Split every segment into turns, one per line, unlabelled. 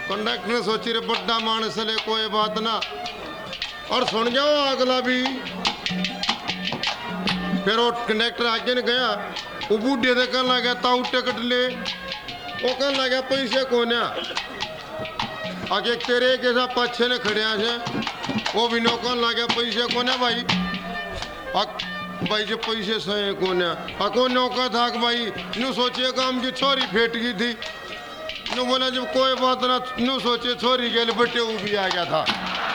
Conductor ने सोची रे बड्डा मानस ले कोई बात ना, और सुन जाओ अगला भी। फिर वो कंडक्टर आगे ने गया, वो बूढ़े ने कहने लगा ताऊ टिकट ले, वो कहने लगा पैसे कोने। आगे तेरे के साथ पीछे ने खड़े हैं, वो भी नौकर लगे पैसे कोने भाई। भाई जो पैसे सही कोने अको नौका था कि भाई नू सोचिए काम की छोरी फेट गई थी, नू बोला जब कोई बात ना, नू सोचे छोरी के लिए बटे वो भी आ गया था।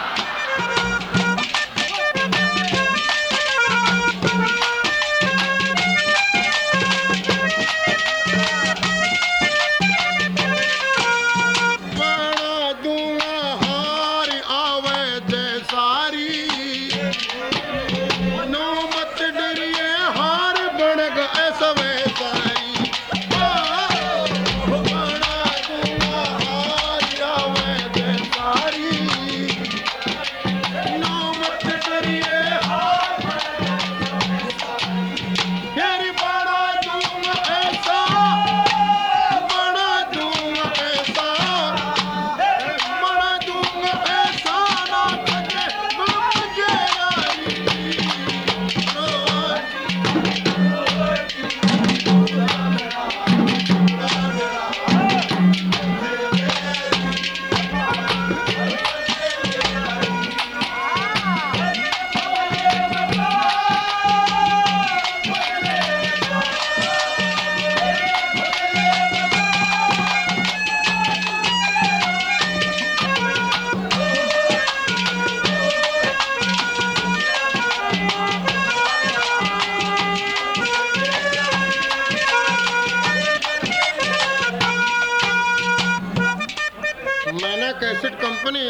कैसेट कंपनी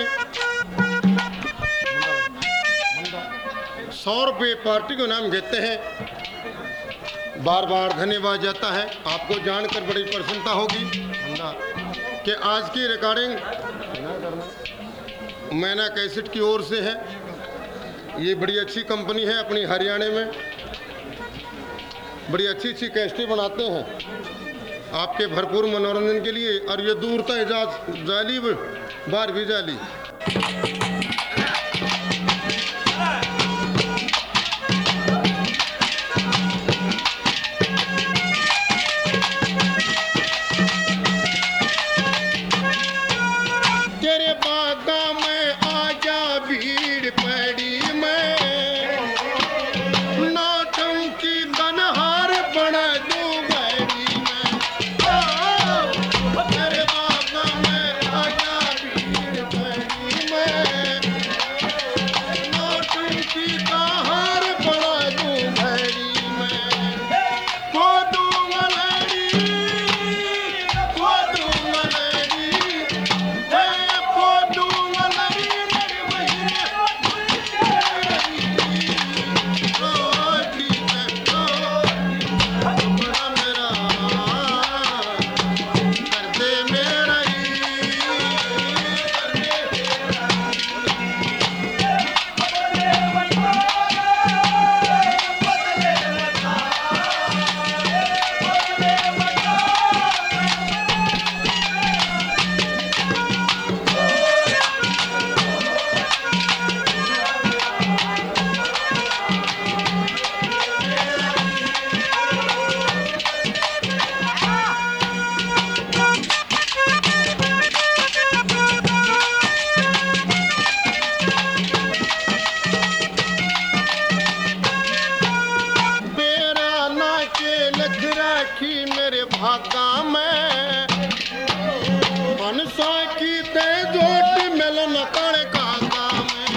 100 रुपये पार्टी को नाम देते हैं। बार बार धन्यवाद जाता है। आपको जानकर बड़ी प्रसन्नता होगी कि आज की रिकॉर्डिंग मैना कैसेट की ओर से है। ये बड़ी अच्छी कंपनी है, अपनी हरियाणा में बड़ी अच्छी अच्छी कैसेटें बनाते हैं आपके भरपूर मनोरंजन के लिए। और ये दूर तक जाली बार भी जाली। तेरे बागा में आजा भीड़ पड़ी मैं, नौटंकी बनहार बना दूं बड़ी मैं। तेरे बागा में आजा भीड़ पड़ी मैं, नौटंकी का हार बना दूं बड़ी मैं। खो दूंगा लड़ी, खो दूंगा लड़ी, खो दूंगा लड़ी, लड़ी महीने रोटी में बड़ा मेरा कर दे मेरा ही कर दे। बेरा ना के लख राखी मेरे भागा में, मनसा की ते जोट मिलन काले कागा में।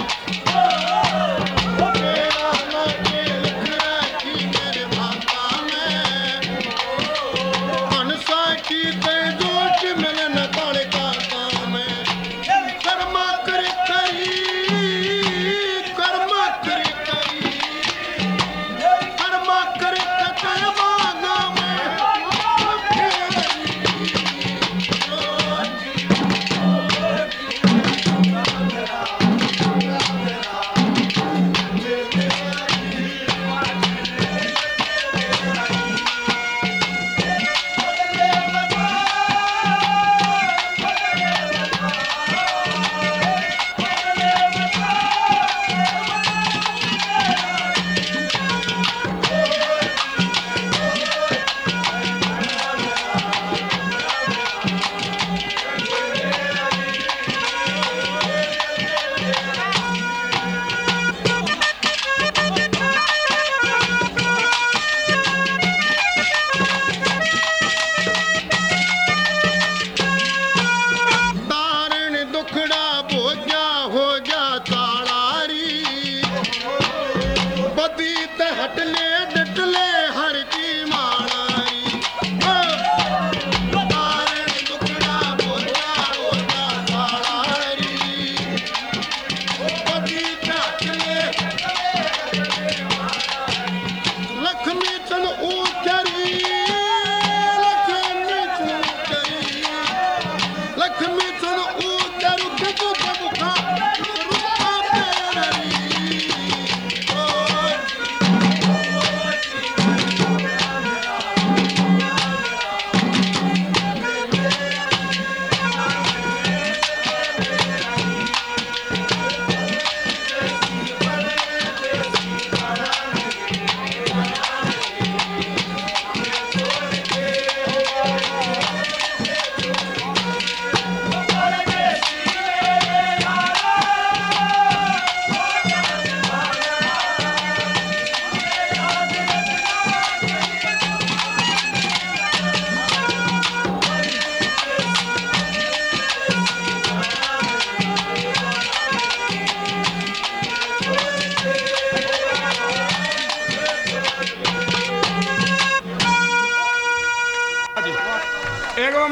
बेरा ना के लख राखी मेरे भागा में, मनसा की ते जोट मिलन काले कागा में। कर्मा कर करी, कर्मा कर करी, कर्मा कर कते बागा में।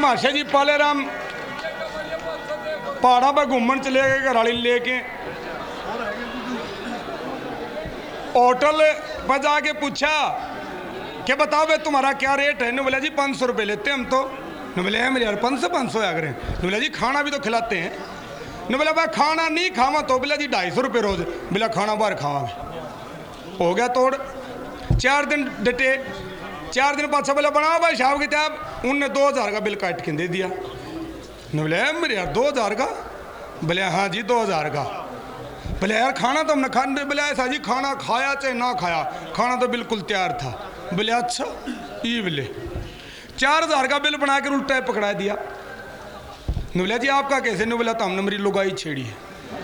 माशा जी पाले राम पहाड़ा पर घूमन चले गए घरवाली लेके, होटल पर जाके पूछा कि बताओ भाई तुम्हारा क्या रेट है? ने बोला जी 500 रुपये लेते हैं हम तो। ने बोले मेरे यार 500 आ गए। ने बोला जी खाना भी तो खिलाते हैं। ने बोला भाई खाना नहीं खावा तो? बोला जी 250 रुपये रोज। बोला खाना बाहर खावांगे। हो गया तोड़। 4 दिन डटे। 4 दिन पाछा बोला बनाओ भाई साहब किताब। उनने 2000 का बिल काट के दे दिया। ने बोले मेरे यार 2000 का? बोले हाँ जी 2000 का। बोले यार खाना तो हमने खाने। बोले ऐसा जी खाना खाया चाहे ना खाया, खाना तो बिल्कुल तैयार था। बोले अच्छा ये बोले 4000 का बिल बना कर उल्टा पकड़ा दिया। ने बोला जी आपका कैसे? ने बोला तो हमने मेरी लुगाई छेड़ी है।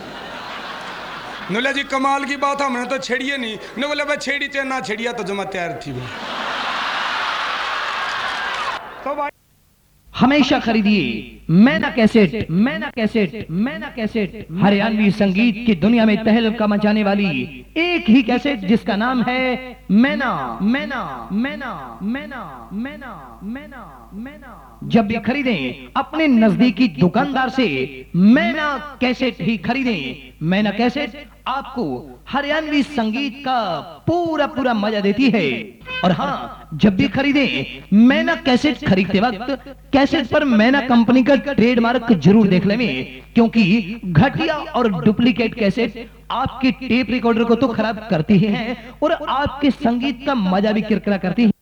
ने बोला जी कमाल की बात, हमने तो छेड़ी नहीं। ने बोला भाई छेड़ी चाहे ना छेड़िया तो जमा तैयार थी। तो भाई
हमेशा खरीदिए मैना कैसेट, मैना कैसेट, मैना कैसेट। हरियाणवी संगीत की दुनिया में तहलका मचाने वाली एक ही कैसेट जिसका नाम है मैना, मैना, मैना, मैना, मैना, मैना, मैना। जब भी खरीदें अपने नजदीकी दुकानदार से मैना कैसेट ही खरीदें। मैना कैसेट आपको हरियाणवी संगीत का पूरा पूरा मजा देती है। और हाँ, जब भी खरीदें मैना कैसेट खरीदते वक्त कैसेट पर मैना कंपनी का ट्रेडमार्क जरूर देख लें, क्योंकि घटिया और डुप्लीकेट कैसेट आपके टेप रिकॉर्डर को तो खराब करती ही हैं और आपके संगीत का मजा भी किरकिरा करती है।